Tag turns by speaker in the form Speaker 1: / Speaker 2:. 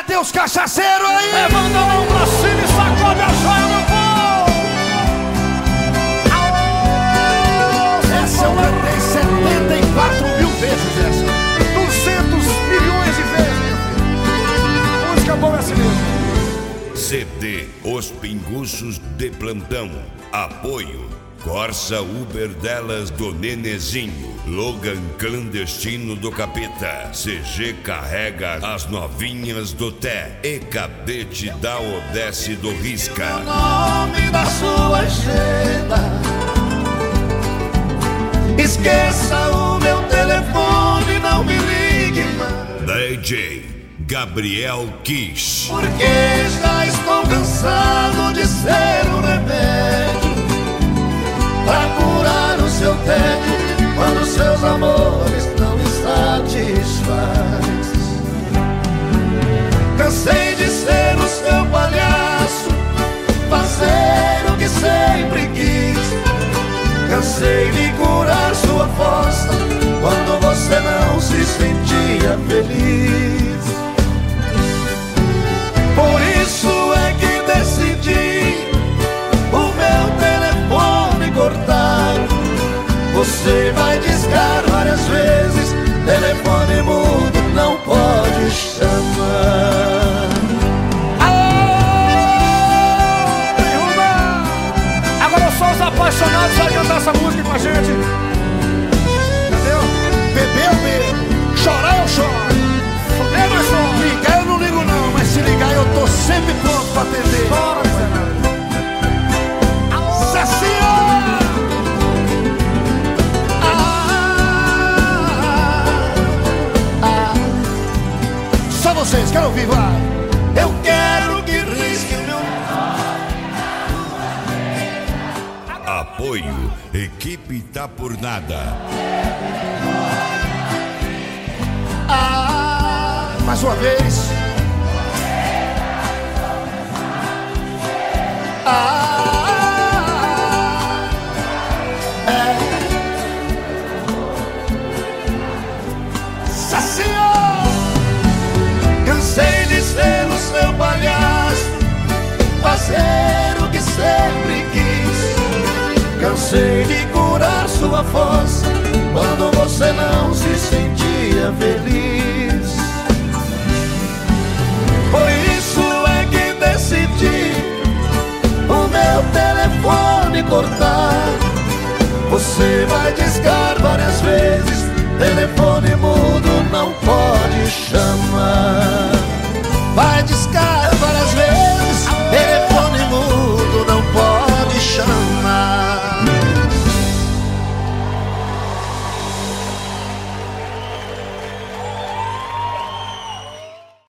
Speaker 1: Cadê os cachaceiros aí?
Speaker 2: Levanta a mão pra cima e sacode a joia no povo.
Speaker 1: Essa eu cantei 74 mil vezes essa.
Speaker 2: 200 milhões de vezes, meu filho. Música boa é assim mesmo.
Speaker 3: CD Os Pinguços de Plantão. Apoio Corsa Uber delas do Nenezinho, Logan Clandestino do Capeta, CG Carrega as Novinhas do Té e Cadete da Odesse do Risca.
Speaker 4: O nome da sua agenda, esqueça o meu telefone, não me ligue mais.
Speaker 3: DJ Gabriel Kish.
Speaker 4: Porque já estou cansado de ser um remédio pra curar o seu tédio quando seus amores não me satisfaz. Cansei de ser o seu palhaço, fazer o que sempre quis. Cansei de curar sua fossa quando você não se sentia feliz. Por isso é que decidi o meu telefone cortar. Você vai discar várias vezes, telefone mudo não pode chamar.
Speaker 2: Derruba! Agora só os apaixonados vai cantar essa música com a gente.
Speaker 1: Entendeu? Beber eu bebo, chorar eu choro.
Speaker 2: Fuder nós somos.
Speaker 1: Ligar eu não ligo não, mas se ligar eu tô sempre pronto pra atender.
Speaker 2: Bora, Zé.
Speaker 1: Só vocês, quero ouvir, vai.
Speaker 4: Eu quero que risque meu...
Speaker 3: Apoio Equipe Tá Por Nada.
Speaker 1: Mais uma vez.
Speaker 4: Cansei de ser o seu palhaço, fazer o que sempre quis. Cansei de curar sua fossa quando você não se sentia feliz. Por isso é que decidi o meu telefone cortar. Você vai discar várias vezes, telefone mudo não pode chamar.